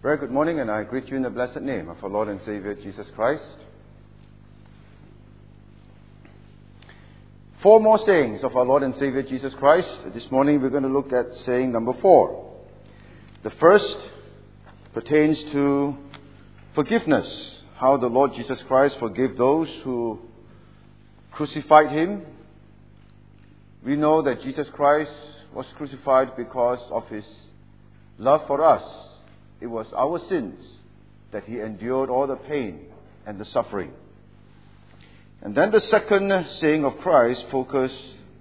Very good morning, and I greet you in the blessed name of our Lord and Savior Jesus Christ. 4 more sayings of our Lord and Savior Jesus Christ. This morning we're going to look at saying number 4. The first pertains to forgiveness. How the Lord Jesus Christ forgave those who crucified Him. We know that Jesus Christ was crucified because of His love for us. It was our sins that He endured all the pain and the suffering. And then the second saying of Christ focused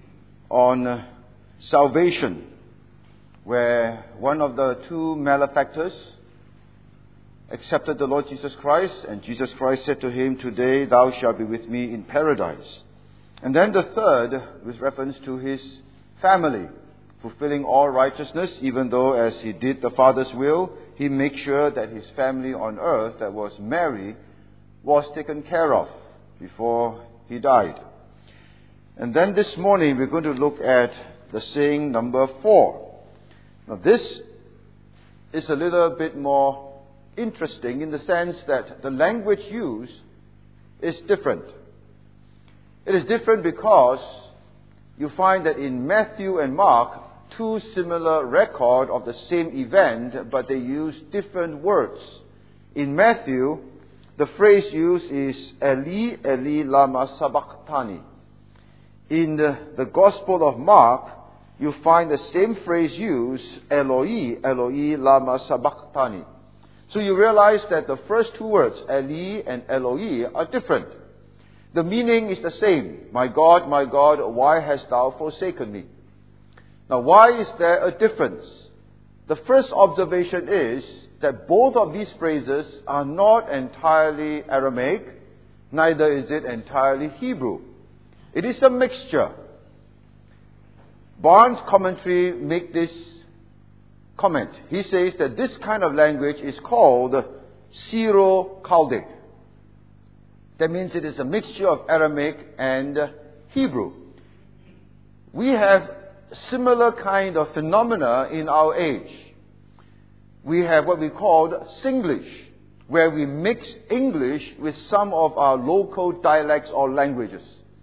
on salvation, where one of the 2 malefactors accepted the Lord Jesus Christ, and Jesus Christ said to him, "Today thou shalt be with me in paradise." And then the third, with reference to his family, fulfilling all righteousness, even though as he did the Father's will, he made sure that his family on earth, that was Mary, was taken care of before he died. And then this morning we're going to look at the saying number 4. Now this is a little bit more interesting in the sense that the language used is different. It is different because you find that in Matthew and Mark, 2 similar records of the same event, but they use different words. In Matthew, the phrase used is Eli, Eli, lama sabachthani. In the Gospel of Mark, you find the same phrase used, Eloi, Eloi, lama sabachthani. So you realize that the first 2 words, Eli and Eloi, are different. The meaning is the same. My God, why hast thou forsaken me? Now, why is there a difference? The first observation is that both of these phrases are not entirely Aramaic, neither is it entirely Hebrew. It is a mixture. Barnes' commentary makes this comment. He says that this kind of language is called Syro-Chaldaic. That means it is a mixture of Aramaic and Hebrew. We have similar kind of phenomena in our age. We have what we call Singlish, where we mix English with some of our local dialects or languages.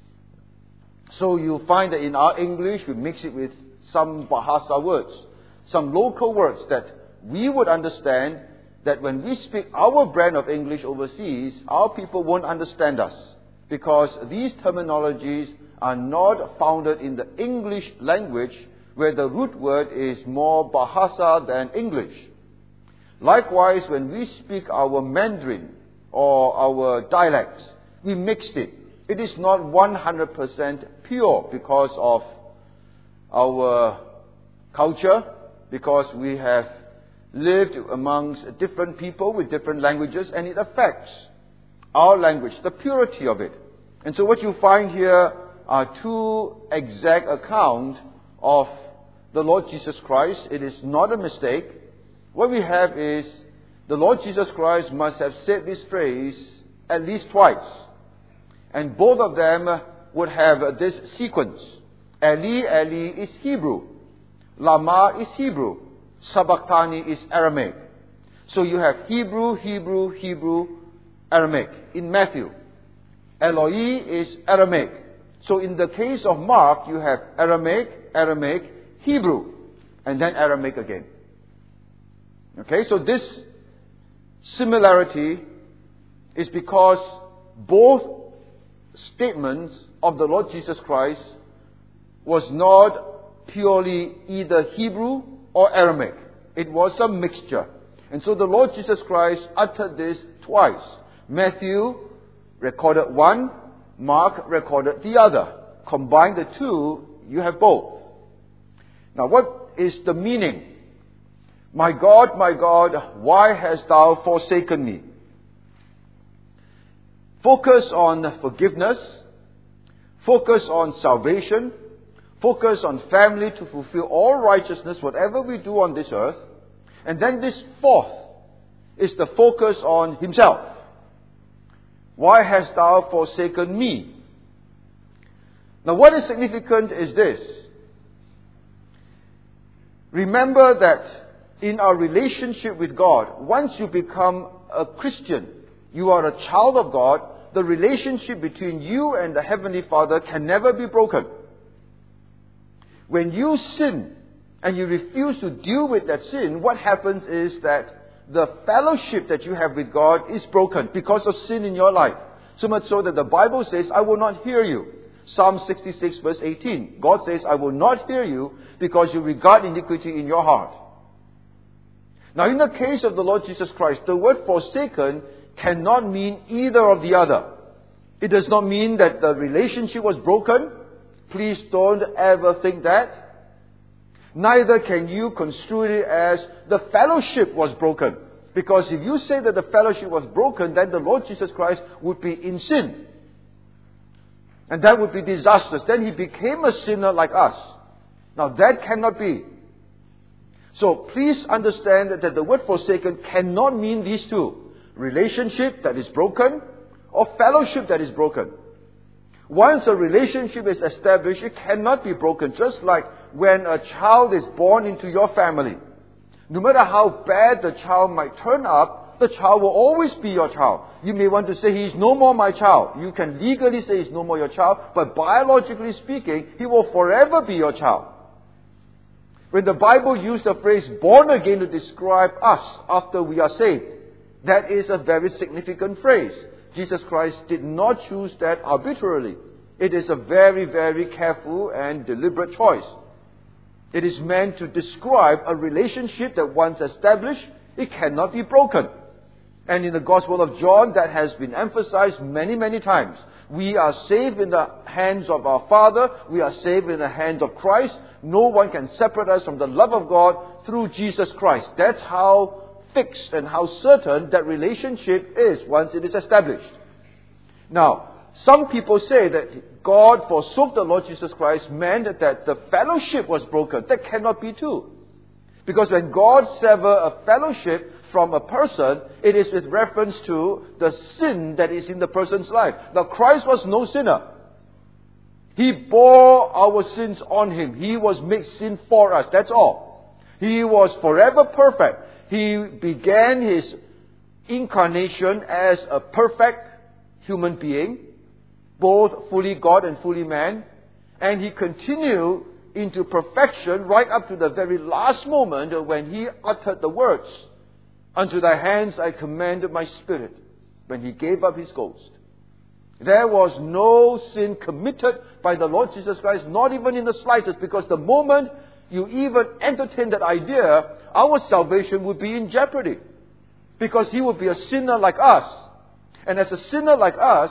So you find that in our English, we mix it with some Bahasa words, some local words that we would understand, that when we speak our brand of English overseas, our people won't understand us, because these terminologies are not founded in the English language, where the root word is more Bahasa than English. Likewise, when we speak our Mandarin or our dialects, we mixed it. It is not 100% pure because of our culture, because we have lived amongst different people with different languages, and it affects our language, the purity of it. And so what you find here are 2 exact accounts of the Lord Jesus Christ. It is not a mistake. What we have is the Lord Jesus Christ must have said this phrase at least twice. And both of them would have this sequence. Eli, Eli is Hebrew. Lama is Hebrew. Sabachthani is Aramaic. So you have Hebrew, Hebrew, Hebrew, Aramaic in Matthew. Eloi is Aramaic. So in the case of Mark, you have Aramaic, Aramaic, Hebrew, and then Aramaic again. Okay, so this similarity is because both statements of the Lord Jesus Christ was not purely either Hebrew or Aramaic. It was a mixture. And so the Lord Jesus Christ uttered this twice. Matthew recorded one, Mark recorded the other. Combine the 2, you have both. Now what is the meaning? My God, why hast thou forsaken me? Focus on forgiveness. Focus on salvation. Focus on family to fulfill all righteousness, whatever we do on this earth. And then this 4th is the focus on Himself. Why hast thou forsaken me? Now what is significant is this. Remember that in our relationship with God, once you become a Christian, you are a child of God, the relationship between you and the Heavenly Father can never be broken. When you sin and you refuse to deal with that sin, what happens is that the fellowship that you have with God is broken because of sin in your life. So much so that the Bible says, I will not hear you. Psalm 66 verse 18. God says, I will not hear you because you regard iniquity in your heart. Now in the case of the Lord Jesus Christ, the word forsaken cannot mean either of the other. It does not mean that the relationship was broken. Please don't ever think that. Neither can you construe it as the fellowship was broken. Because if you say that the fellowship was broken, then the Lord Jesus Christ would be in sin. And that would be disastrous. Then He became a sinner like us. Now that cannot be. So please understand that the word forsaken cannot mean these two. Relationship that is broken or fellowship that is broken. Once a relationship is established, it cannot be broken. Just like when a child is born into your family. No matter how bad the child might turn up, the child will always be your child. You may want to say, he is no more my child. You can legally say he is no more your child, but biologically speaking, he will forever be your child. When the Bible used the phrase born again to describe us after we are saved, that is a very significant phrase. Jesus Christ did not choose that arbitrarily. It is a very, very careful and deliberate choice. It is meant to describe a relationship that once established, it cannot be broken. And in the Gospel of John, that has been emphasized many, many times. We are saved in the hands of our Father. We are saved in the hands of Christ. No one can separate us from the love of God through Jesus Christ. That's how fixed and how certain that relationship is once it is established. Now, some people say that God forsook the Lord Jesus Christ meant that the fellowship was broken. That cannot be true. Because when God severs a fellowship from a person, it is with reference to the sin that is in the person's life. Now, Christ was no sinner. He bore our sins on Him. He was made sin for us. That's all. He was forever perfect. He began His incarnation as a perfect human being, both fully God and fully man. And He continued into perfection right up to the very last moment when He uttered the words, "Unto thy hands I commend my spirit," when He gave up His ghost. There was no sin committed by the Lord Jesus Christ, not even in the slightest, because the moment you even entertain that idea, our salvation would be in jeopardy. Because He would be a sinner like us. And as a sinner like us,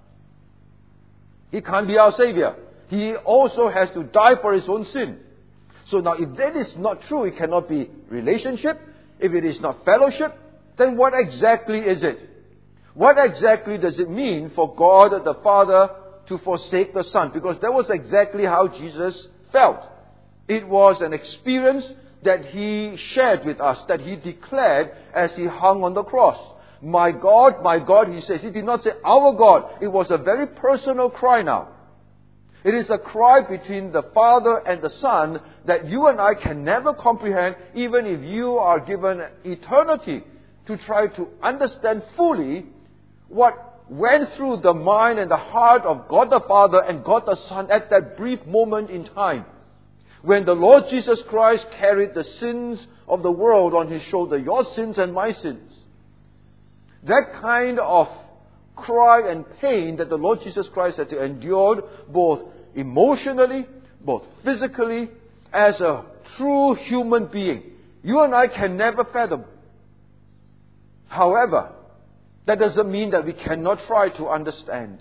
He can't be our Savior. He also has to die for His own sin. So now if that is not true, it cannot be relationship. If it is not fellowship, then what exactly is it? What exactly does it mean for God the Father to forsake the Son? Because that was exactly how Jesus felt. It was an experience that He shared with us, that He declared as He hung on the cross. My God, He says. He did not say, our God. It was a very personal cry now. It is a cry between the Father and the Son that you and I can never comprehend, even if you are given eternity to try to understand fully what went through the mind and the heart of God the Father and God the Son at that brief moment in time. When the Lord Jesus Christ carried the sins of the world on His shoulder, your sins and my sins. That kind of cry and pain that the Lord Jesus Christ had to endure, both emotionally, both physically, as a true human being, you and I can never fathom. However, that doesn't mean that we cannot try to understand.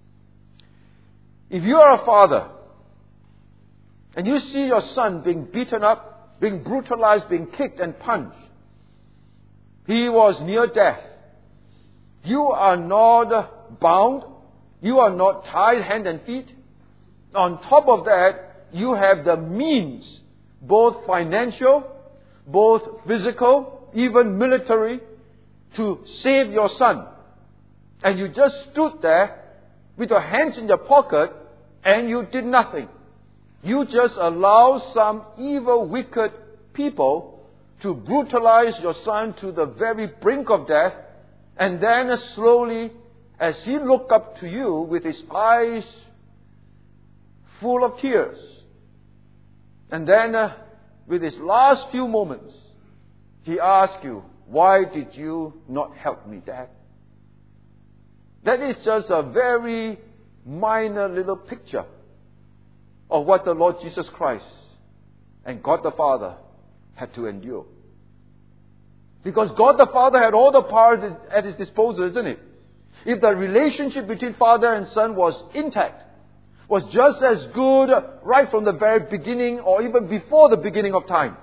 If you are a father, and you see your son being beaten up, being brutalized, being kicked and punched, he was near death. You are not bound. You are not tied hand and feet. On top of that, you have the means, both financial, both physical, even military, to save your son. And you just stood there with your hands in your pocket and you did nothing. You just allow some evil, wicked people to brutalize your son to the very brink of death, and then slowly, as he looked up to you with his eyes full of tears, and then with his last few moments, he asked you, "Why did you not help me, Dad?" That is just a very minor little picture of what the Lord Jesus Christ and God the Father had to endure. Because God the Father had all the power at His disposal, isn't it? If the relationship between Father and Son was intact, was just as good right from the very beginning or even before the beginning of time.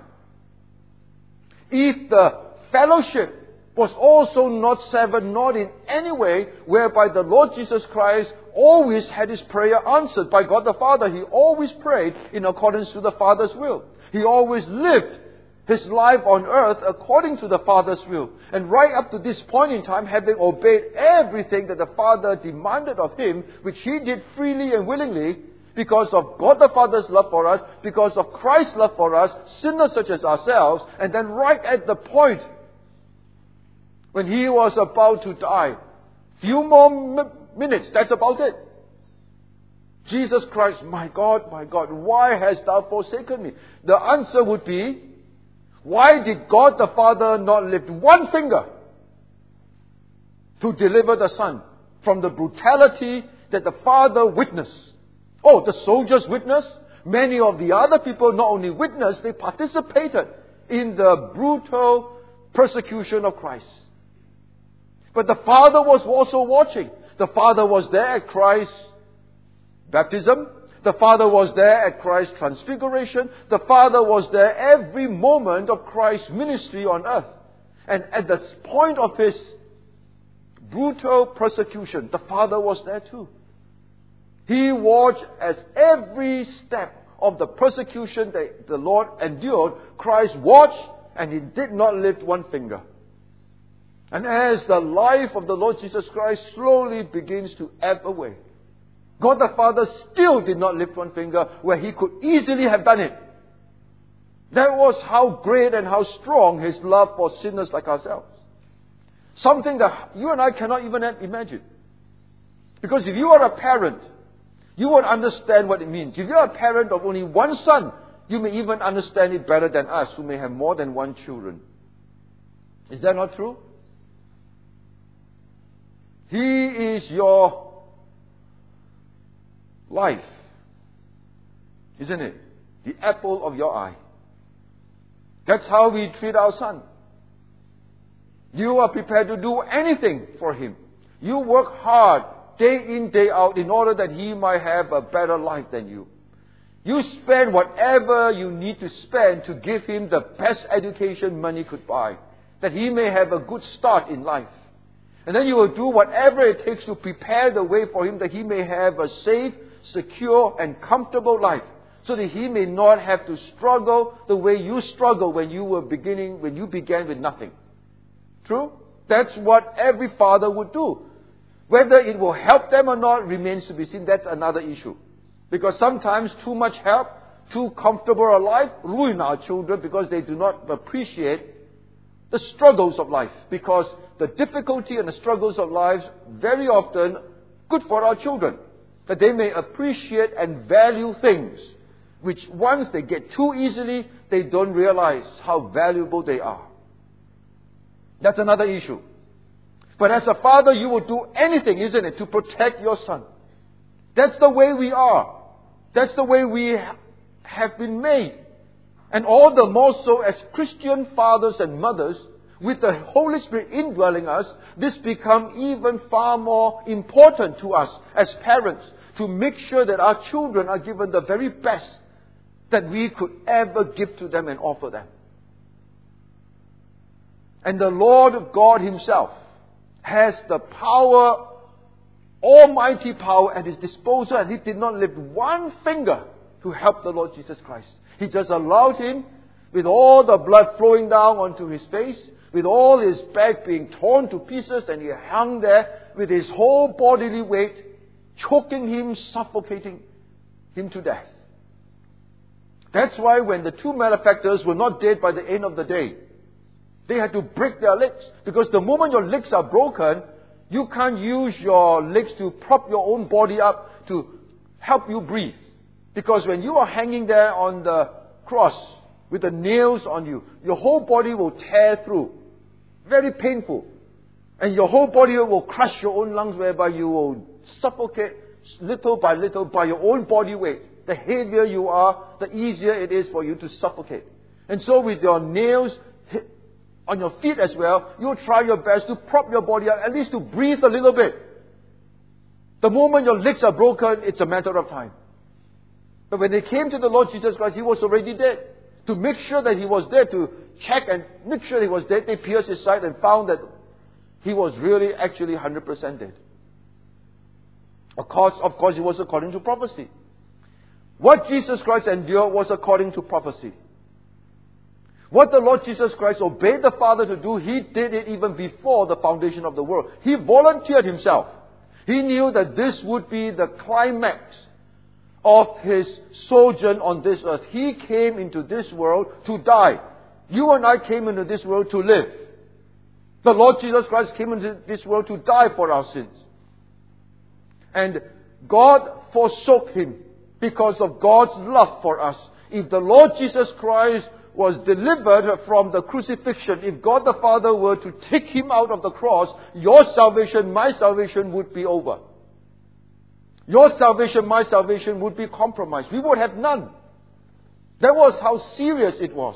If the fellowship was also not severed, not in any way, whereby the Lord Jesus Christ always had His prayer answered by God the Father. He always prayed in accordance to the Father's will. He always lived His life on earth according to the Father's will. And right up to this point in time, having obeyed everything that the Father demanded of Him, which He did freely and willingly, because of God the Father's love for us, because of Christ's love for us, sinners such as ourselves, and then right at the point when He was about to die, few more minutes, that's about it. Jesus Christ, my God, why hast Thou forsaken me? The answer would be, why did God the Father not lift one finger to deliver the Son from the brutality that the Father witnessed? Oh, the soldiers witnessed. Many of the other people not only witnessed, they participated in the brutal persecution of Christ. But the Father was also watching. The Father was there at Christ's baptism. The Father was there at Christ's transfiguration. The Father was there every moment of Christ's ministry on earth. And at the point of His brutal persecution, the Father was there too. He watched as every step of the persecution that the Lord endured, Christ watched and He did not lift one finger. And as the life of the Lord Jesus Christ slowly begins to ebb away, God the Father still did not lift one finger where He could easily have done it. That was how great and how strong His love for sinners like ourselves. Something that you and I cannot even imagine. Because if you are a parent, you would understand what it means. If you are a parent of only one son, you may even understand it better than us who may have more than one children. Is that not true? He is your life, isn't it? The apple of your eye. That's how we treat our son. You are prepared to do anything for him. You work hard, day in, day out, in order that he might have a better life than you. You spend whatever you need to spend to give him the best education money could buy, that he may have a good start in life. And then you will do whatever it takes to prepare the way for him that he may have a safe, secure, and comfortable life, so that he may not have to struggle the way you struggled when you began with nothing. True? That's what every father would do. Whether it will help them or not remains to be seen. That's another issue. Because sometimes too much help, too comfortable a life, ruin our children because they do not appreciate the struggles of life. Because the difficulty and the struggles of life very often good for our children, that they may appreciate and value things which once they get too easily, they don't realize how valuable they are. That's another issue. But as a father, you will do anything, isn't it, to protect your son. That's the way we are. That's the way we have been made. And all the more so as Christian fathers and mothers, with the Holy Spirit indwelling us, this becomes even far more important to us as parents, to make sure that our children are given the very best that we could ever give to them and offer them. And the Lord God Himself has the power, almighty power at His disposal, and He did not lift one finger to help the Lord Jesus Christ. He just allowed Him, with all the blood flowing down onto His face, with all His back being torn to pieces, and He hung there with His whole bodily weight, choking Him, suffocating Him to death. That's why when the two malefactors were not dead by the end of the day, They had to break their legs. Because the moment your legs are broken, you can't use your legs to prop your own body up to help you breathe. Because when you are hanging there on the cross with the nails on you, your whole body will tear through. Very painful. And your whole body will crush your own lungs, whereby you will suffocate little by little by your own body weight. The heavier you are, the easier it is for you to suffocate. And so with your nails on your feet as well, you try your best to prop your body up, at least to breathe a little bit. The moment your legs are broken, it's a matter of time. But when they came to the Lord Jesus Christ, He was already dead. To make sure that He was dead, to check and make sure He was dead, they pierced His side and found that He was really actually 100% dead. Of course, it was according to prophecy. What Jesus Christ endured was according to prophecy. What the Lord Jesus Christ obeyed the Father to do, He did it even before the foundation of the world. He volunteered Himself. He knew that this would be the climax of His sojourn on this earth. He came into this world to die. You and I came into this world to live. The Lord Jesus Christ came into this world to die for our sins. And God forsook Him because of God's love for us. If the Lord Jesus Christ was delivered from the crucifixion, if God the Father were to take Him out of the cross, your salvation, my salvation would be over. Your salvation, my salvation would be compromised. We would have none. That was how serious it was.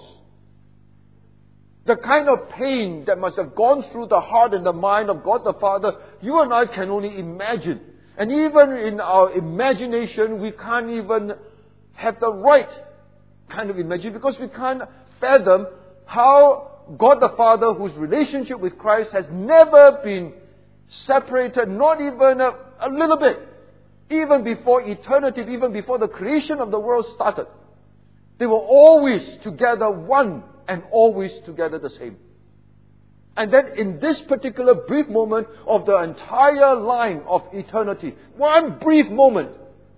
The kind of pain that must have gone through the heart and the mind of God the Father, you and I can only imagine. And even in our imagination, we can't even have the right kind of imagine, because we can't fathom how God the Father, whose relationship with Christ has never been separated, not even a little bit, even before eternity, even before the creation of the world started. They were always together one and always together the same. And then in this particular brief moment of the entire line of eternity, one brief moment,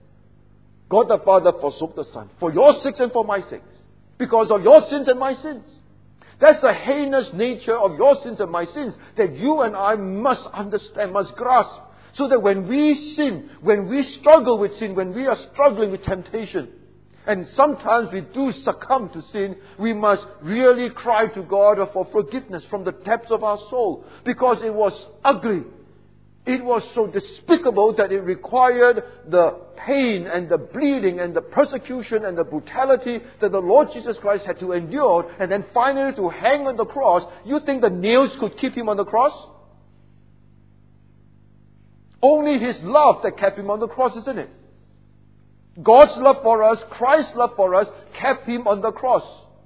God the Father forsook the Son for your sakes and for my sakes, because of your sins and my sins. That's the heinous nature of your sins and my sins that you and I must understand, must grasp, so that when we sin, when we struggle with sin, when we are struggling with temptation, and sometimes we do succumb to sin, we must really cry to God for forgiveness from the depths of our soul, because it was ugly. It was so despicable that it required the pain and the bleeding and the persecution and the brutality that the Lord Jesus Christ had to endure, and then finally to hang on the cross. You think the nails could keep Him on the cross? Only His love that kept Him on the cross, isn't it? God's love for us, Christ's love for us, kept Him on the cross.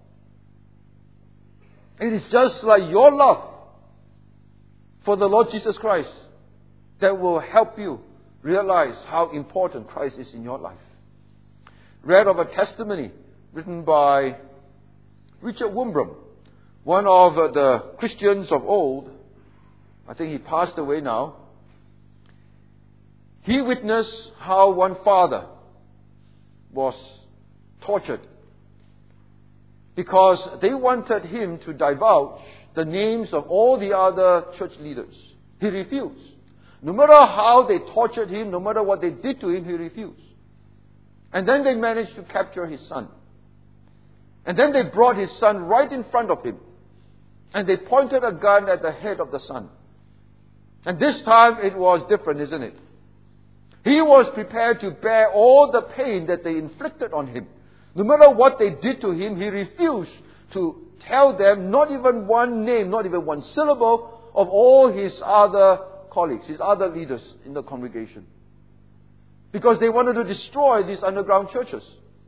It is just like your love for the Lord Jesus Christ that will help you realize how important Christ is in your life. Read of a testimony written by Richard Wurmbrand, one of the Christians of old. I think he passed away now. He witnessed how one father was tortured because they wanted him to divulge the names of all the other church leaders. He refused. No matter how they tortured him, no matter what they did to him, he refused. And then they managed to capture his son. And then they brought his son right in front of him. And they pointed a gun at the head of the son. And this time it was different, isn't it? He was prepared to bear all the pain that they inflicted on him. No matter what they did to him, he refused to tell them not even one name, not even one syllable of all his other colleagues, his other leaders in the congregation. Because they wanted to destroy these underground churches.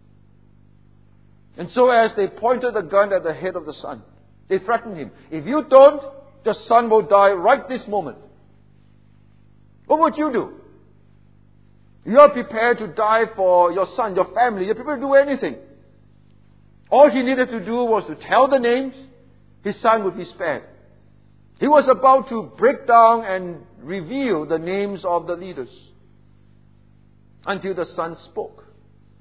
And so as they pointed a gun at the head of the son, they threatened him. If you don't, your son will die right this moment. What would you do? You are prepared to die for your son, your family. You're prepared to do anything. All he needed to do was to tell the names. His son would be spared. He was about to break down and reveal the names of the leaders until the son spoke.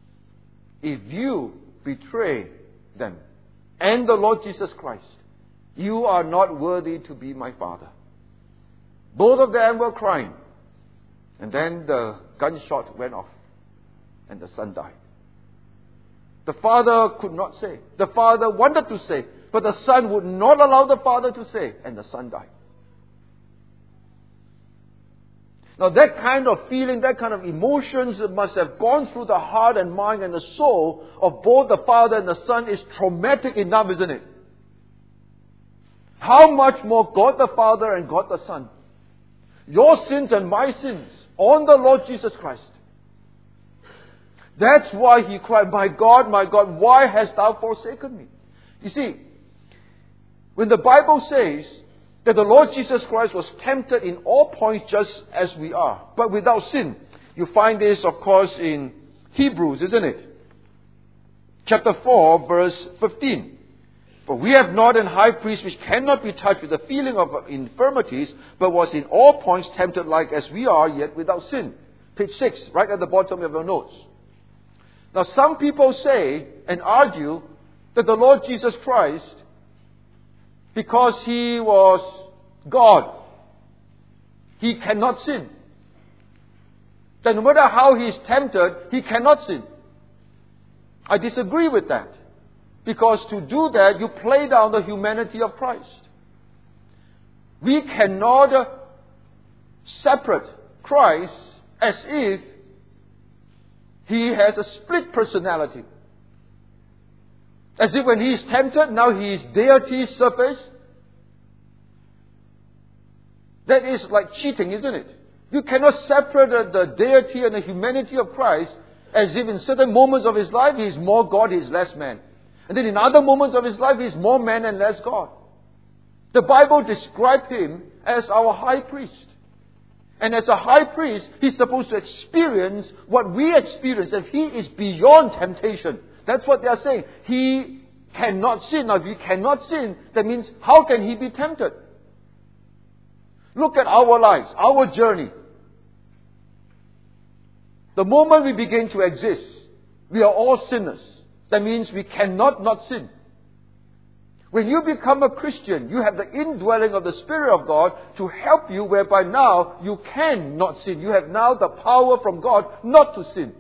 If you betray them and the Lord Jesus Christ, You are not worthy to be my father. Both of them were crying. And then the gunshot went off and the son died. The father could not say. The father wanted to say, but the son would not allow the father to say, and the son died. Now that kind of feeling, that kind of emotions must have gone through the heart and mind and the soul of both the father and the son is traumatic enough, isn't it? How much more God the Father and God the Son? Your sins and my sins on the Lord Jesus Christ. That's why he cried, my God, why hast thou forsaken me? You see, when the Bible says that the Lord Jesus Christ was tempted in all points just as we are, but without sin, you find this, of course, in Hebrews, isn't it? Chapter 4, verse 15. For we have not an high priest which cannot be touched with the feeling of infirmities, but was in all points tempted like as we are, yet without sin. Page 6, right at the bottom of your notes. Now some people say and argue that the Lord Jesus Christ, because he was God, he cannot sin. That no matter how he is tempted, he cannot sin. I disagree with that. Because to do that, you play down the humanity of Christ. We cannot separate Christ as if he has a split personality. As if when he is tempted, now his deity surface. That is like cheating, isn't it? You cannot separate the deity and the humanity of Christ as if in certain moments of his life he is more God, he is less man. And then in other moments of his life, he is more man and less God. The Bible described him as our high priest. And as a high priest, he's supposed to experience what we experience. If he is beyond temptation, that's what they are saying. He cannot sin. Now, if he cannot sin, that means how can he be tempted? Look at our lives, our journey. The moment we begin to exist, we are all sinners. That means we cannot not sin. When you become a Christian, you have the indwelling of the Spirit of God to help you, whereby now you can not sin. You have now the power from God not to sin.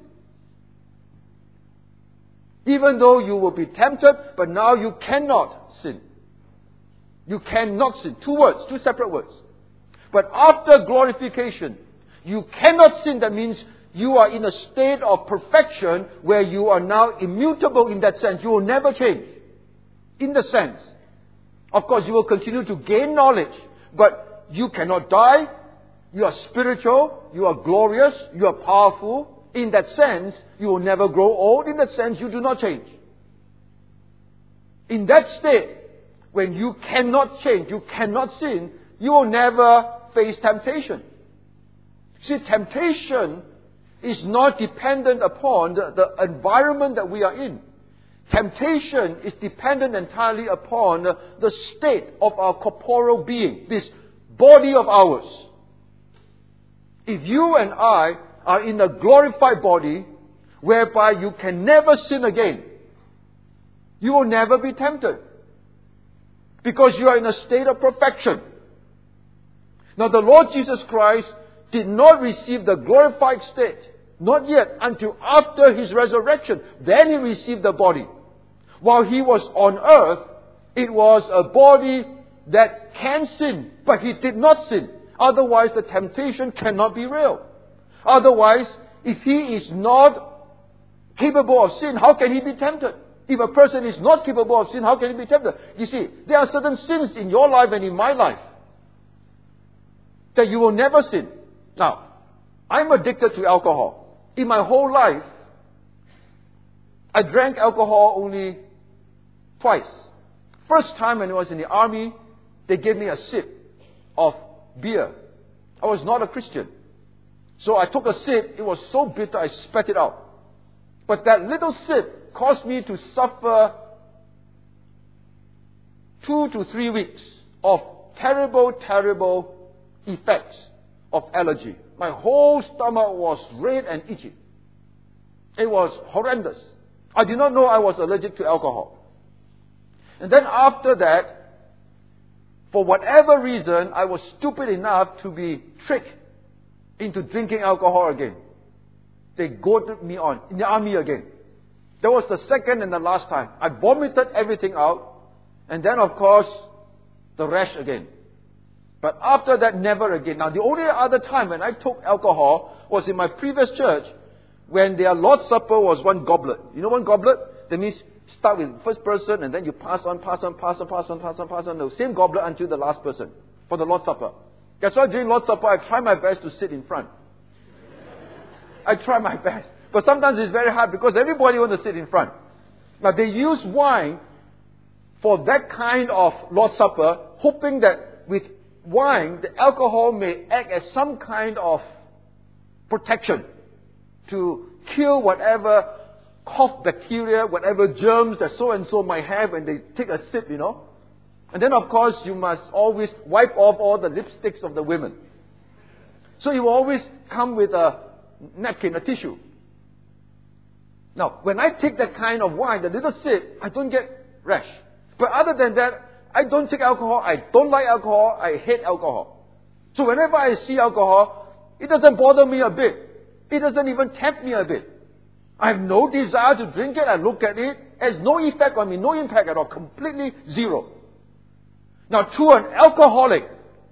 Even though you will be tempted, but now you cannot sin. You cannot sin. Two words, two separate words. But after glorification, you cannot sin. That means you are in a state of perfection where you are now immutable in that sense. You will never change. In the sense. Of course, you will continue to gain knowledge. But you cannot die. You are spiritual. You are glorious. You are powerful. In that sense, you will never grow old. In that sense, you do not change. In that state, when you cannot change, you cannot sin, you will never face temptation. See, temptation is not dependent upon the environment that we are in. Temptation is dependent entirely upon the state of our corporeal being, this body of ours. If you and I are in a glorified body, whereby you can never sin again, you will never be tempted. Because you are in a state of perfection. Now the Lord Jesus Christ did not receive the glorified state. Not yet, until after his resurrection. Then he received the body. While he was on earth, it was a body that can sin, but he did not sin. Otherwise, the temptation cannot be real. Otherwise, if he is not capable of sin, how can he be tempted? If a person is not capable of sin, how can he be tempted? You see, there are certain sins in your life and in my life that you will never sin. Now, I'm addicted to alcohol. In my whole life, I drank alcohol only twice. First time when I was in the army, they gave me a sip of beer. I was not a Christian. So I took a sip. It was so bitter, I spat it out. But that little sip caused me to suffer 2 to 3 weeks of terrible, terrible effects of allergy. My whole stomach was red and itchy. It was horrendous. I did not know I was allergic to alcohol. And then after that, for whatever reason, I was stupid enough to be tricked into drinking alcohol again. They goaded me on, in the army again. That was the second and the last time. I vomited everything out, and then of course, the rash again. But after that, never again. Now, the only other time when I took alcohol was in my previous church, when their Lord's Supper was one goblet. You know one goblet? That means start with first person and then you pass on, the same goblet until the last person for the Lord's Supper. That's why during Lord's Supper, I try my best to sit in front. I try my best. But sometimes it's very hard because everybody wants to sit in front. Now, they use wine for that kind of Lord's Supper, hoping that with wine, the alcohol may act as some kind of protection to kill whatever cough bacteria, whatever germs that so-and-so might have when they take a sip, you know. And then, of course, you must always wipe off all the lipsticks of the women. So you always come with a napkin, a tissue. Now, when I take that kind of wine, the little sip, I don't get rash. But other than that, I don't take alcohol, I don't like alcohol, I hate alcohol. So whenever I see alcohol, it doesn't bother me a bit. It doesn't even tempt me a bit. I have no desire to drink it. I look at it. It has no effect on me. No impact at all. Completely zero. Now, to an alcoholic,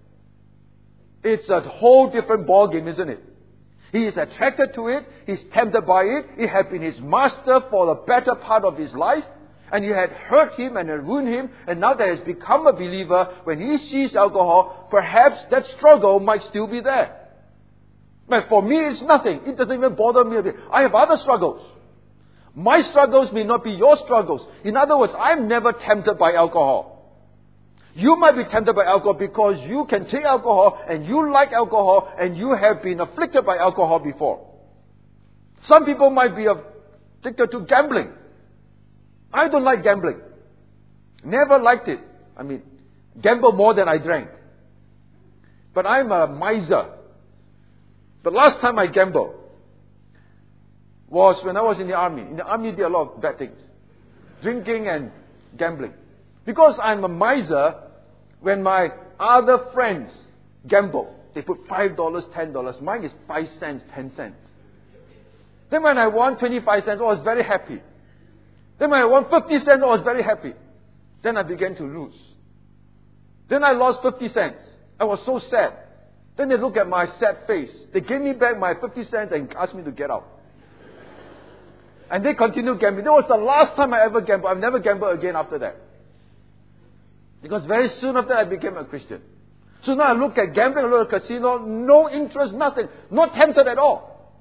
it's a whole different ballgame, isn't it? He is attracted to it. He's tempted by it. It had been his master for the better part of his life. And you had hurt him and ruined him. And now that he has become a believer, when he sees alcohol, perhaps that struggle might still be there. But for me, it's nothing. It doesn't even bother me a bit. I have other struggles. My struggles may not be your struggles. In other words, I'm never tempted by alcohol. You might be tempted by alcohol because you can take alcohol and you like alcohol and you have been afflicted by alcohol before. Some people might be addicted to gambling. I don't like gambling. Never liked it. I mean, gamble more than I drank. But I'm a miser. The last time I gambled was when I was in the army. In the army, I did a lot of bad things. Drinking and gambling. Because I'm a miser, when my other friends gamble, they put $5, $10. Mine is 5 cents, 10 cents. Then when I won 25 cents, I was very happy. Then when I won 50 cents, I was very happy. Then I began to lose. Then I lost 50 cents. I was so sad. Then they look at my sad face. They gave me back my 50 cents and asked me to get out. And they continued gambling. That was the last time I ever gambled. I've never gambled again after that. Because very soon after I became a Christian. So now I look at gambling, I look at casino, no interest, nothing. Not tempted at all.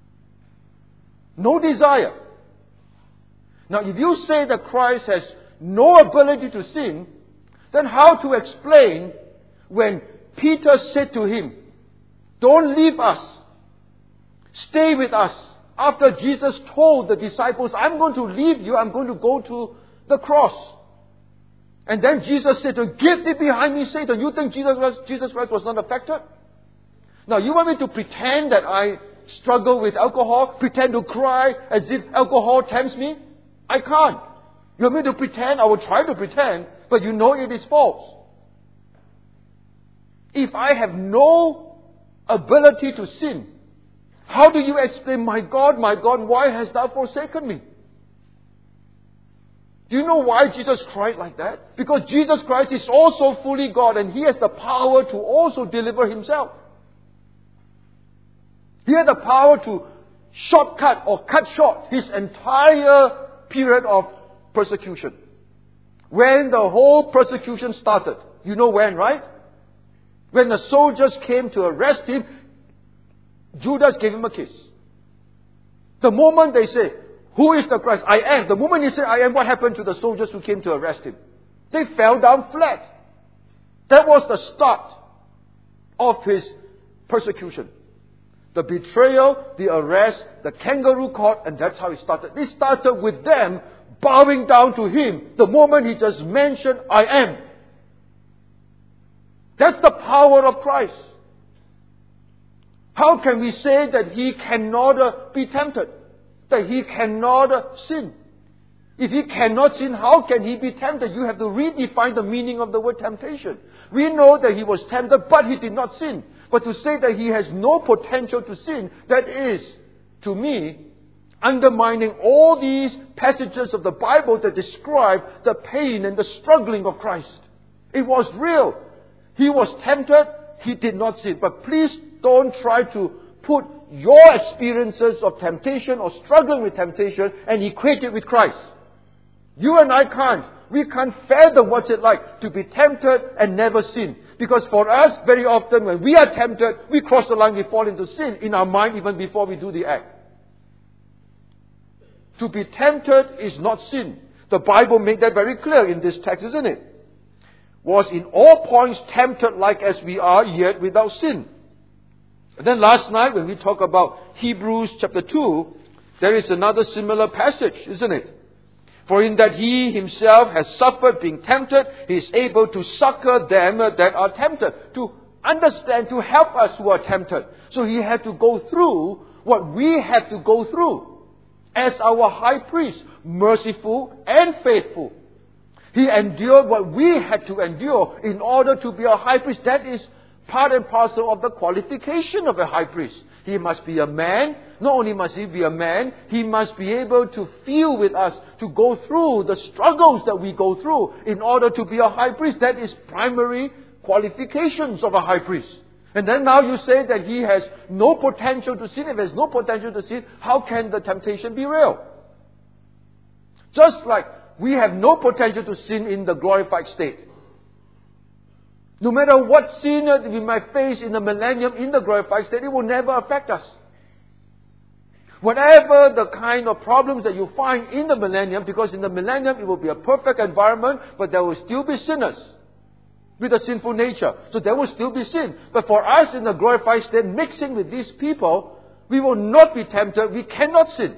No desire. Now if you say that Christ has no ability to sin, then how to explain when Peter said to him, "Don't leave us. Stay with us." After Jesus told the disciples, "I'm going to leave you. I'm going to go to the cross." And then Jesus said to him, "Get thee behind me, Satan." You think Jesus Christ was not affected? Now, you want me to pretend that I struggle with alcohol? Pretend to cry as if alcohol tempts me? I can't. You want me to pretend? I will try to pretend, but you know it is false. If I have no ability to sin, how do you explain, my God, why hast thou forsaken me?" Do you know why Jesus cried like that? Because Jesus Christ is also fully God and He has the power to also deliver Himself. He had the power to shortcut or cut short His entire period of persecution. When the whole persecution started. You know when, right? When the soldiers came to arrest Him, Judas gave Him a kiss. The moment they say, "Who is the Christ?" "I am." The moment He said, "I am," what happened to the soldiers who came to arrest Him? They fell down flat. That was the start of His persecution. The betrayal, the arrest, the kangaroo court, and that's how it started. It started with them bowing down to Him the moment He just mentioned, "I am." That's the power of Christ. How can we say that He cannot be tempted? That He cannot sin? If he cannot sin, how can he be tempted? You have to redefine the meaning of the word temptation. We know that he was tempted, but he did not sin. But to say that he has no potential to sin, that is, to me, undermining all these passages of the Bible that describe the pain and the struggling of Christ. It was real. He was tempted, he did not sin. But please don't try to put your experiences of temptation or struggling with temptation and equate it with Christ. You and I can't. We can't fathom what's it like to be tempted and never sin. Because for us, very often when we are tempted, we cross the line, we fall into sin in our mind even before we do the act. To be tempted is not sin. The Bible made that very clear in this text, isn't it? Was in all points tempted like as we are, yet without sin. And then last night when we talk about Hebrews chapter 2, there is another similar passage, isn't it? For in that he himself has suffered being tempted, he is able to succor them that are tempted. To understand, to help us who are tempted. So he had to go through what we had to go through as our high priest, merciful and faithful. He endured what we had to endure in order to be a high priest. That is part and parcel of the qualification of a high priest. He must be a man. Not only must he be a man, he must be able to feel with us, to go through the struggles that we go through in order to be a high priest. That is primary qualifications of a high priest. And then now you say that he has no potential to sin. If he has no potential to sin, how can the temptation be real? Just like we have no potential to sin in the glorified state. No matter what sin we might face in the millennium, in the glorified state, it will never affect us. Whatever the kind of problems that you find in the millennium, because in the millennium it will be a perfect environment, but there will still be sinners with a sinful nature. So there will still be sin. But for us in the glorified state, mixing with these people, we will not be tempted. We cannot sin.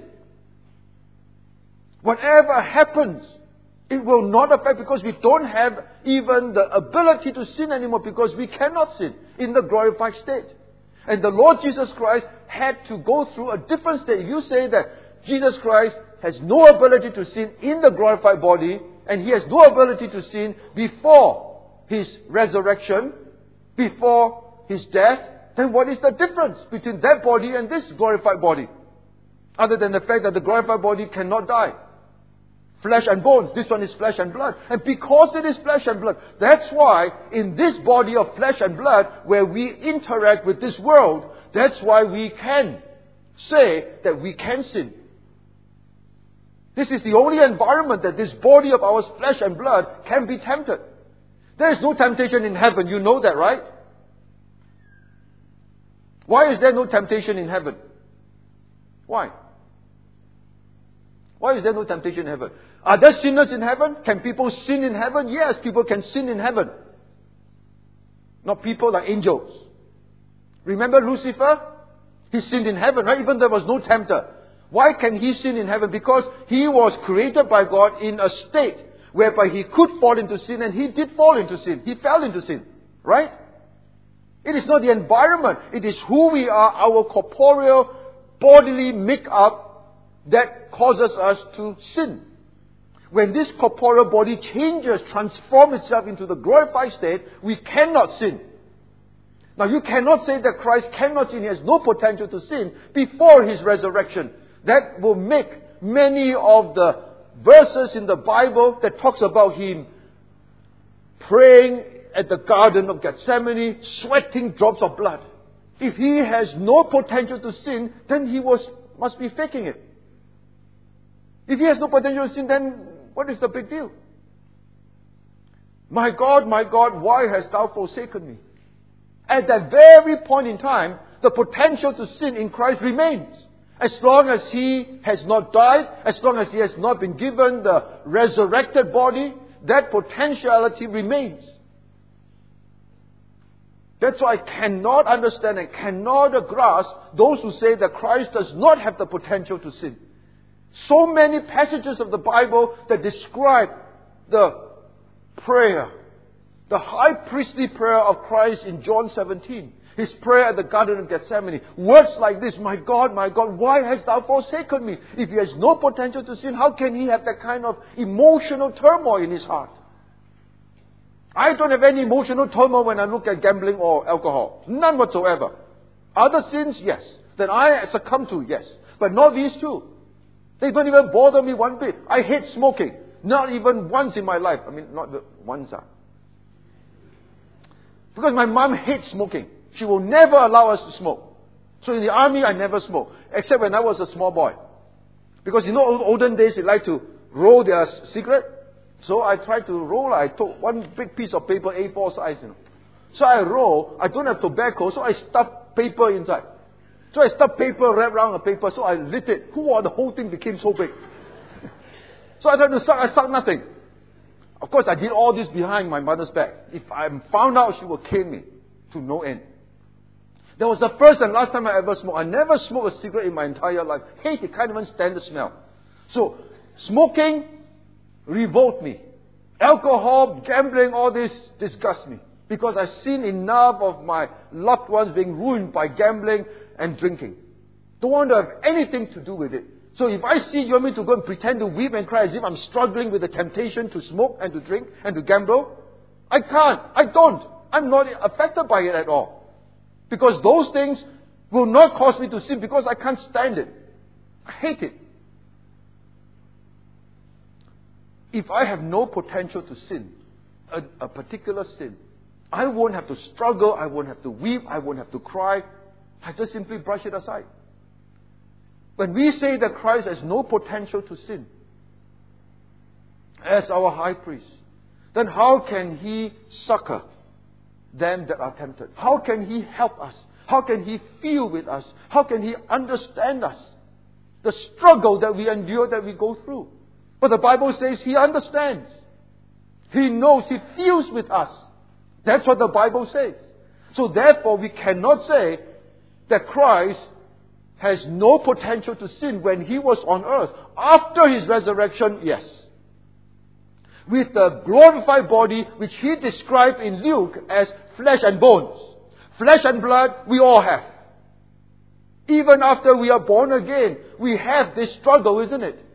Whatever happens, it will not affect, because we don't have even the ability to sin anymore, because we cannot sin in the glorified state. And the Lord Jesus Christ had to go through a different state. If you say that Jesus Christ has no ability to sin in the glorified body, and He has no ability to sin before His resurrection, before His death, then what is the difference between that body and this glorified body? Other than the fact that the glorified body cannot die. Flesh and bones. This one is flesh and blood. And because it is flesh and blood, that's why in this body of flesh and blood, where we interact with this world, that's why we can say that we can sin. This is the only environment that this body of ours, flesh and blood, can be tempted. There is no temptation in heaven. You know that, right? Why is there no temptation in heaven? Why? Why is there no temptation in heaven? Are there sinners in heaven? Can people sin in heaven? Yes, people can sin in heaven. Not people like angels. Remember Lucifer? He sinned in heaven, right? Even there was no tempter. Why can he sin in heaven? Because he was created by God in a state whereby he could fall into sin, and he did fall into sin. He fell into sin. Right? It is not the environment. It is who we are, our corporeal, bodily make-up that causes us to sin. When this corporeal body changes, transforms itself into the glorified state, we cannot sin. Now you cannot say that Christ cannot sin. He has no potential to sin before His resurrection. That will make many of the verses in the Bible that talks about Him praying at the Garden of Gethsemane, sweating drops of blood. If He has no potential to sin, then He must be faking it. If He has no potential to sin, then what is the big deal? My God, why hast Thou forsaken me? At that very point in time, the potential to sin in Christ remains. As long as He has not died, as long as He has not been given the resurrected body, that potentiality remains. That's why I cannot understand and cannot grasp those who say that Christ does not have the potential to sin. So many passages of the Bible that describe the prayer, the high priestly prayer of Christ in John 17. His prayer at the Garden of Gethsemane. Words like this, my God, why hast thou forsaken me? If he has no potential to sin, how can he have that kind of emotional turmoil in his heart? I don't have any emotional turmoil when I look at gambling or alcohol. None whatsoever. Other sins, yes. That I succumb to, yes. But not these two. They don't even bother me one bit. I hate smoking. Not even once in my life. I mean, not once. Because my mom hates smoking. She will never allow us to smoke. So in the army, I never smoked. Except when I was a small boy. Because olden days, they like to roll their cigarette. So I tried to roll. I took one big piece of paper, A4 size. So I roll. I don't have tobacco, so I stuff paper inside. So I stuffed paper wrapped around the paper, so I lit it. The whole thing became so big. So I tried to suck, I sucked nothing. Of course, I did all this behind my mother's back. If I'm found out, she will cane me to no end. That was the first and last time I ever smoked. I never smoked a cigarette in my entire life. Hate it, can't even stand the smell. So, smoking revolt me. Alcohol, gambling, all this disgusts me. Because I've seen enough of my loved ones being ruined by gambling and drinking. Don't want to have anything to do with it. So if I see you want me to go and pretend to weep and cry as if I'm struggling with the temptation to smoke and to drink and to gamble, I can't. I don't. I'm not affected by it at all. Because those things will not cause me to sin because I can't stand it. I hate it. If I have no potential to sin, a particular sin, I won't have to struggle, I won't have to weep, I won't have to cry. I just simply brush it aside. When we say that Christ has no potential to sin as our high priest, then how can He succor them that are tempted? How can He help us? How can He feel with us? How can He understand us? The struggle that we endure, that we go through. But the Bible says He understands. He knows, He feels with us. That's what the Bible says. So therefore we cannot say that Christ has no potential to sin when He was on earth. After His resurrection, yes. With the glorified body, which He described in Luke as flesh and bones. Flesh and blood, we all have. Even after we are born again, we have this struggle, isn't it?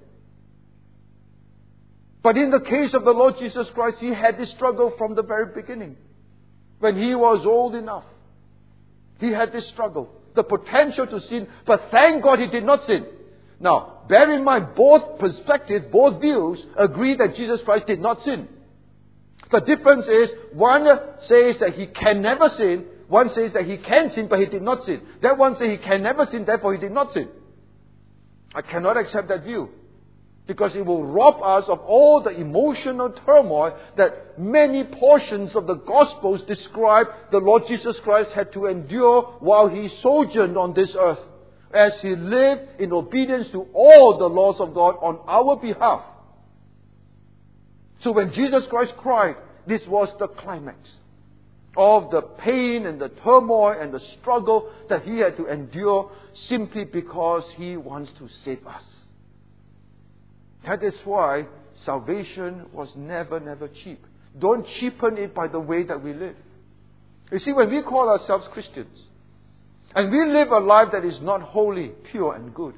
But in the case of the Lord Jesus Christ, He had this struggle from the very beginning. When He was old enough, He had this struggle. The potential to sin, but thank God He did not sin. Now, bear in mind, both perspectives, both views agree that Jesus Christ did not sin. The difference is, one says that He can never sin, one says that He can sin, but He did not sin. That one says He can never sin, therefore He did not sin. I cannot accept that view. Because it will rob us of all the emotional turmoil that many portions of the Gospels describe the Lord Jesus Christ had to endure while He sojourned on this earth, as He lived in obedience to all the laws of God on our behalf. So when Jesus Christ cried, this was the climax of the pain and the turmoil and the struggle that He had to endure simply because He wants to save us. That is why salvation was never cheap. Don't cheapen it by the way that we live. You see, when we call ourselves Christians, and we live a life that is not holy, pure and good,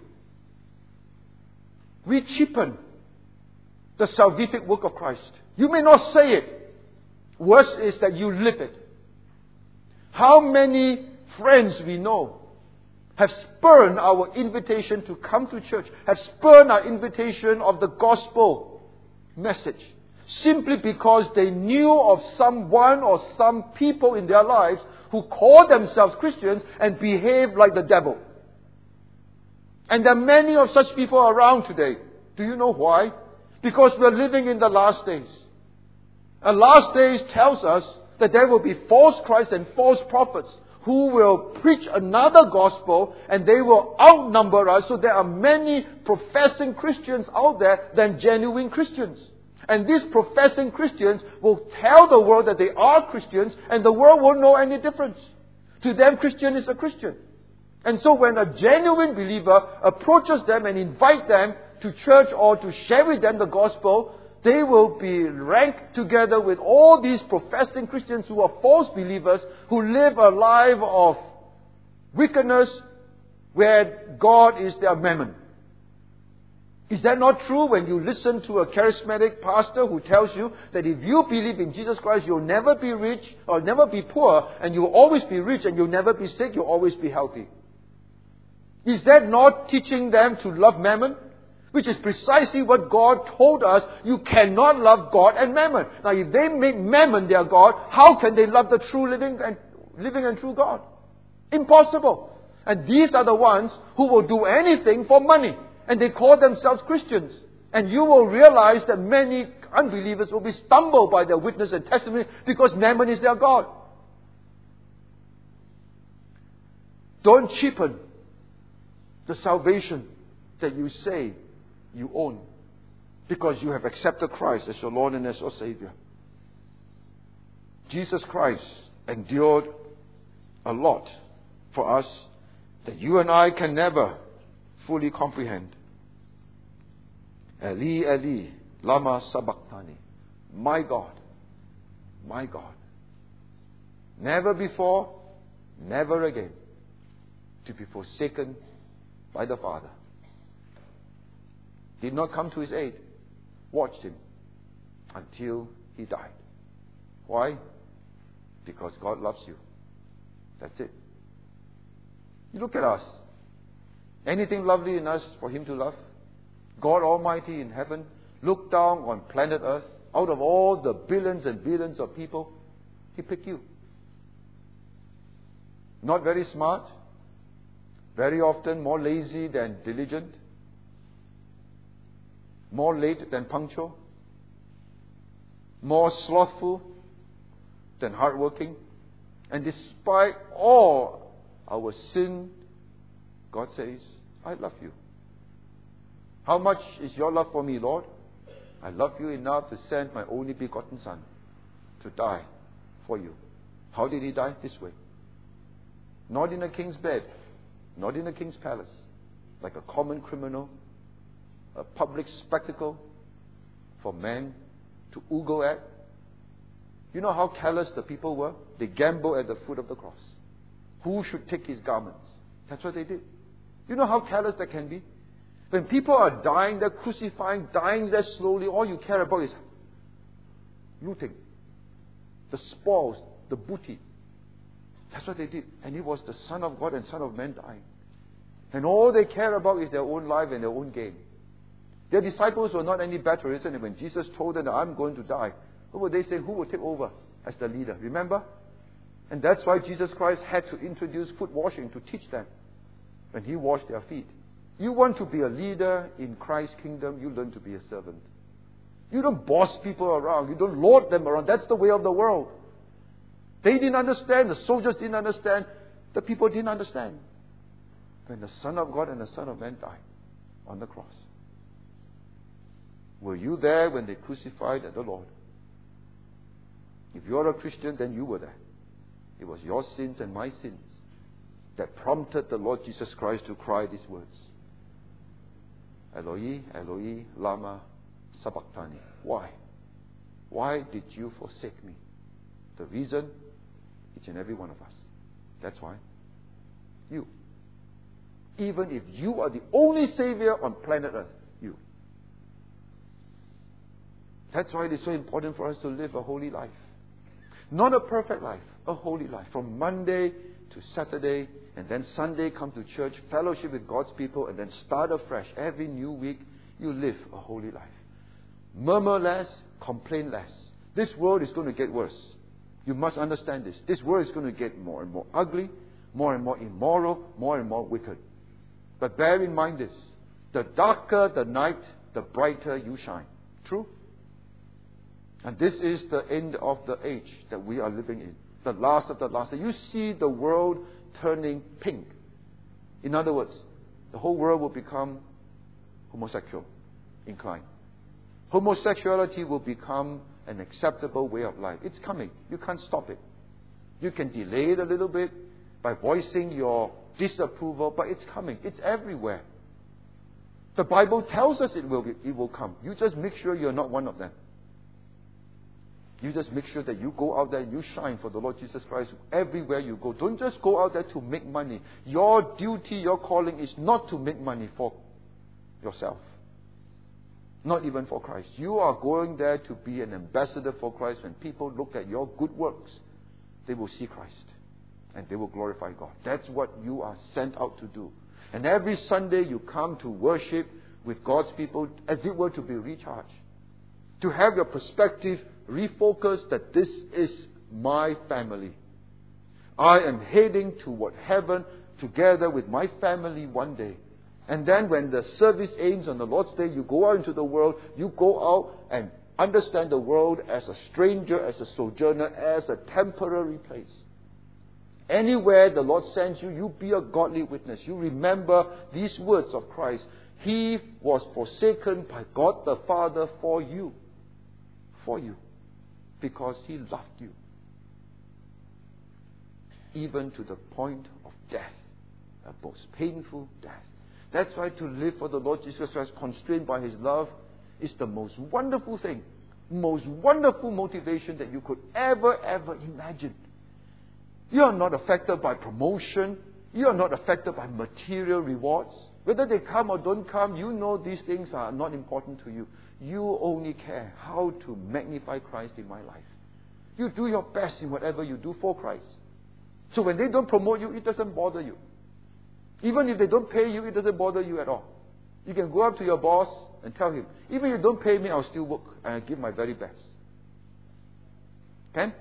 we cheapen the salvific work of Christ. You may not say it. Worse is that you live it. How many friends we know have spurned our invitation to come to church, have spurned our invitation of the gospel message, simply because they knew of someone or some people in their lives who call themselves Christians and behave like the devil. And there are many of such people around today. Do you know why? Because we're living in the last days. And last days tells us that there will be false Christs and false prophets who will preach another gospel, and they will outnumber us. So there are many professing Christians out there than genuine Christians. And these professing Christians will tell the world that they are Christians, and the world won't know any difference. To them, Christian is a Christian. And so when a genuine believer approaches them and invites them to church or to share with them the gospel, they will be ranked together with all these professing Christians who are false believers, who live a life of wickedness where God is their mammon. Is that not true when you listen to a charismatic pastor who tells you that if you believe in Jesus Christ, you'll never be rich or never be poor, and you'll always be rich and you'll never be sick, you'll always be healthy? Is that not teaching them to love mammon? Which is precisely what God told us. You cannot love God and mammon. Now, if they make mammon their God, how can they love the true living and true God? Impossible. And these are the ones who will do anything for money. And they call themselves Christians. And you will realize that many unbelievers will be stumbled by their witness and testimony because mammon is their God. Don't cheapen the salvation that you say you own because you have accepted Christ as your Lord and as your Savior. Jesus Christ endured a lot for us that you and I can never fully comprehend. Eli, Eli, lama sabachthani. My God, my God. Never before, never again to be forsaken by the Father. Did not come to His aid. Watched Him until He died. Why? Because God loves you. That's it. You look at us. Anything lovely in us for Him to love? God Almighty in heaven looked down on planet Earth. Out of all the billions and billions of people, He picked you. Not very smart. Very often more lazy than diligent. More late than punctual. More slothful than hardworking. And despite all our sin, God says, I love you. How much is your love for me, Lord? I love you enough to send my only begotten Son to die for you. How did He die? This way. Not in a king's bed. Not in a king's palace. Like a common criminal. A public spectacle for men to ogle at. You know how callous the people were? They gambled at the foot of the cross. Who should take His garments? That's what they did. You know how callous that can be? When people are dying, they're crucifying, dying there slowly, all you care about is looting. The spoils, the booty. That's what they did. And it was the Son of God and Son of Man dying. And all they care about is their own life and their own gain. Their disciples were not any better, isn't it? When Jesus told them that I'm going to die, what would they say? Who will take over as the leader? Remember? And that's why Jesus Christ had to introduce foot washing to teach them. When He washed their feet. You want to be a leader in Christ's kingdom, you learn to be a servant. You don't boss people around. You don't lord them around. That's the way of the world. They didn't understand. The soldiers didn't understand. The people didn't understand. When the Son of God and the Son of Man died on the cross. Were you there when they crucified the Lord? If you're a Christian, then you were there. It was your sins and my sins that prompted the Lord Jesus Christ to cry these words. Eloi, Eloi, lama sabachthani. Why? Why did you forsake me? The reason, each and every one of us. That's why. You. Even if you are the only Savior on planet Earth, you. That's why it is so important for us to live a holy life. Not a perfect life, a holy life. From Monday to Saturday, and then Sunday come to church, fellowship with God's people, and then start afresh. Every new week, you live a holy life. Murmur less, complain less. This world is going to get worse. You must understand this. This world is going to get more and more ugly, more and more immoral, more and more wicked. But bear in mind this. The darker the night, the brighter you shine. True? And this is the end of the age that we are living in. The last of the last. You see the world turning pink. In other words, the whole world will become homosexual inclined. Homosexuality will become an acceptable way of life. It's coming. You can't stop it. You can delay it a little bit by voicing your disapproval, but it's coming. It's everywhere. The Bible tells us it will come. You just make sure you're not one of them. You just make sure that you go out there and you shine for the Lord Jesus Christ everywhere you go. Don't just go out there to make money. Your duty, your calling is not to make money for yourself. Not even for Christ. You are going there to be an ambassador for Christ. When people look at your good works, they will see Christ. And they will glorify God. That's what you are sent out to do. And every Sunday you come to worship with God's people as it were to be recharged. To have your perspective refocused that this is my family. I am heading toward heaven together with my family one day. And then when the service ends on the Lord's Day, you go out into the world, you go out and understand the world as a stranger, as a sojourner, as a temporary place. Anywhere the Lord sends you, you be a godly witness. You remember these words of Christ. He was forsaken by God the Father for you. For you. Because He loved you. Even to the point of death. A most painful death. That's why to live for the Lord Jesus Christ, constrained by His love, is the most wonderful thing. Most wonderful motivation that you could ever imagine. You are not affected by promotion. You are not affected by material rewards. Whether they come or don't come, you know these things are not important to you. You only care how to magnify Christ in my life. You do your best in whatever you do for Christ. So when they don't promote you, it doesn't bother you. Even if they don't pay you, it doesn't bother you at all. You can go up to your boss and tell him, even if you don't pay me, I'll still work and I'll give my very best. Can?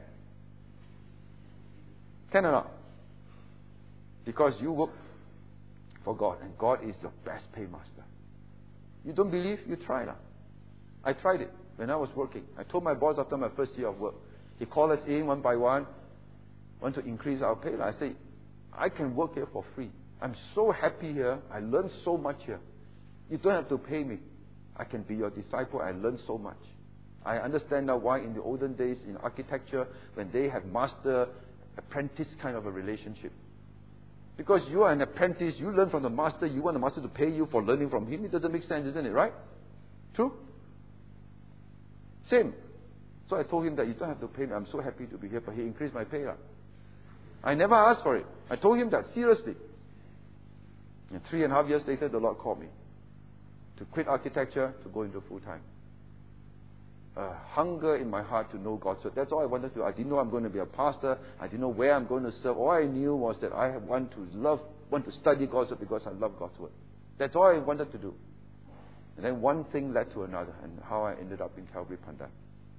Can or not? Because you work for God and God is your best paymaster. You don't believe? You try it. I tried it when I was working. I told my boss after my first year of work. He called us in one by one, want to increase our pay. I said, I can work here for free. I'm so happy here. I learned so much here. You don't have to pay me. I can be your disciple. I learned so much. I understand now why in the olden days in architecture, when they have master-apprentice kind of a relationship. Because you are an apprentice, you learn from the master, you want the master to pay you for learning from him. It doesn't make sense, isn't it? Right? True? Same. So I told him that you don't have to pay me. I'm so happy to be here, but he increased my pay. I never asked for it. I told him that seriously. And 3.5 years later, the Lord called me to quit architecture, to go into full-time. A hunger in my heart to know God. So that's all I wanted to do. I didn't know I'm going to be a pastor. I didn't know where I'm going to serve. All I knew was that I want to study God's word because I love God's word. That's all I wanted to do. And then one thing led to another, and how I ended up in Calvary Pandan.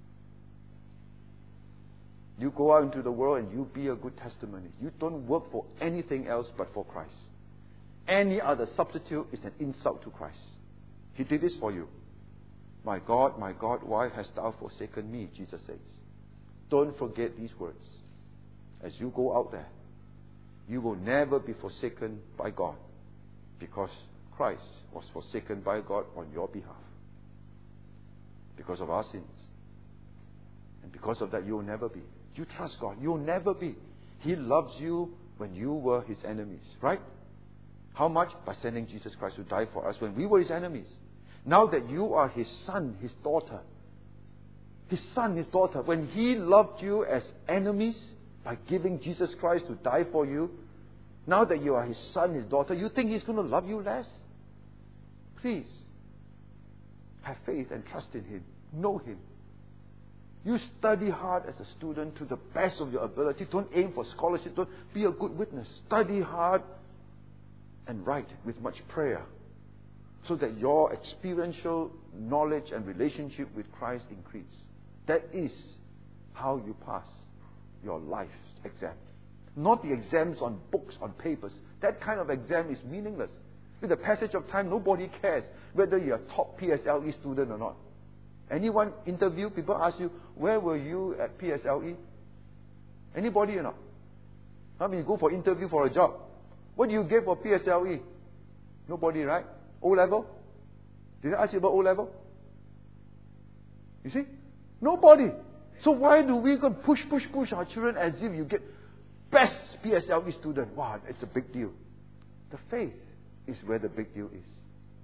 You go out into the world and you be a good testimony. You don't work for anything else but for Christ. Any other substitute is an insult to Christ. He did this for you. My God, why hast thou forsaken me? Jesus says. Don't forget these words. As you go out there, you will never be forsaken by God, because Christ was forsaken by God on your behalf. Because of our sins. And because of that, you will never be. You trust God. You will never be. He loves you when you were His enemies. Right? How much? By sending Jesus Christ to die for us when we were His enemies. Now that you are His son, His daughter. His son, His daughter. When He loved you as enemies by giving Jesus Christ to die for you, now that you are His son, His daughter, you think He's going to love you less? Please, have faith and trust in Him. Know Him. You study hard as a student to the best of your ability. Don't aim for scholarship. Don't be a good witness. Study hard and write with much prayer, so that your experiential knowledge and relationship with Christ increase. That is how you pass your life's exam. Not the exams on books, on papers. That kind of exam is meaningless. With the passage of time, nobody cares whether you're a top PSLE student or not. Anyone interview, people ask you, where were you at PSLE? Anybody or not? I mean, you go for interview for a job. What do you get for PSLE? Nobody, right? O-level? Did I ask you about O-level? You see? Nobody. So why do we go push our children as if you get best PSLE student? Wow, it's a big deal. The faith is where the big deal is.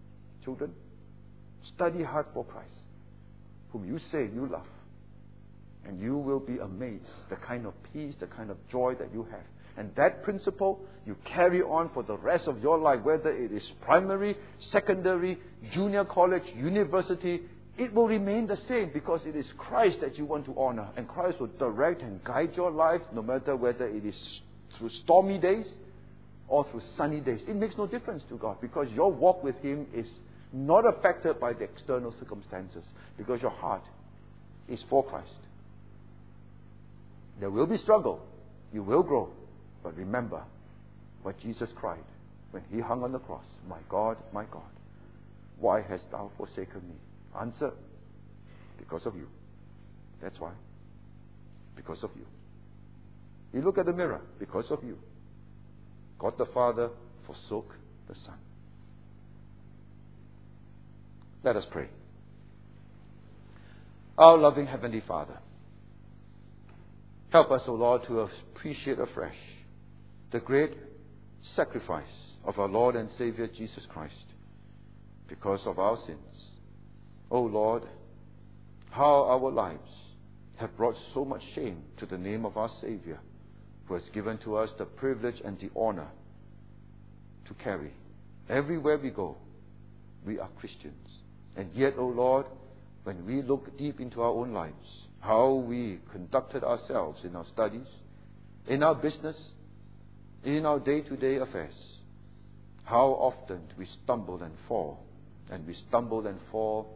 children, study hard for Christ, whom you say you love. And you will be amazed the kind of peace, the kind of joy that you have. And that principle you carry on for the rest of your life, whether it is primary, secondary, junior college, university, it will remain the same because it is Christ that you want to honor. And Christ will direct and guide your life no matter whether it is through stormy days or through sunny days. It makes no difference to God because your walk with Him is not affected by the external circumstances because your heart is for Christ. There will be struggle. You will grow. But remember what Jesus cried when He hung on the cross. My God, why hast thou forsaken me? Answer, because of you. That's why. Because of you. You look at the mirror, because of you. God the Father forsook the Son. Let us pray. Our loving Heavenly Father, help us, O Lord, to appreciate afresh the great sacrifice of our Lord and Savior Jesus Christ because of our sins. O Lord, how our lives have brought so much shame to the name of our Savior, who has given to us the privilege and the honor to carry. Everywhere we go, we are Christians. And yet, O Lord, when we look deep into our own lives, how we conducted ourselves in our studies, in our business, in our day-to-day affairs, how often we stumble and fall, and we stumble and fall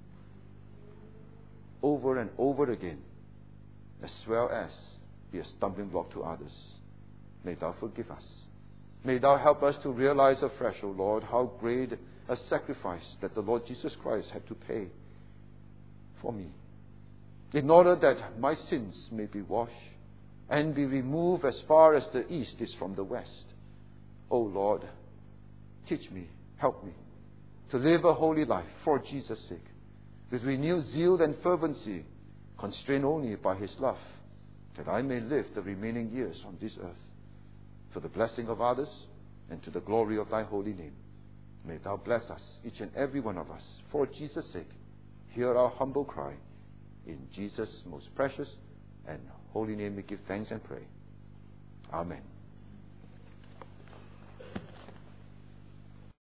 over and over again, as well as be a stumbling block to others. May Thou forgive us. May Thou help us to realize afresh, O Lord, how great a sacrifice that the Lord Jesus Christ had to pay for me, in order that my sins may be washed and be removed as far as the east is from the west. O Lord, teach me, help me to live a holy life for Jesus' sake, with renewed zeal and fervency, constrained only by His love, that I may live the remaining years on this earth for the blessing of others and to the glory of Thy holy name. May Thou bless us, each and every one of us, for Jesus' sake. Hear our humble cry. In Jesus' most precious and holy name we give thanks and pray. Amen.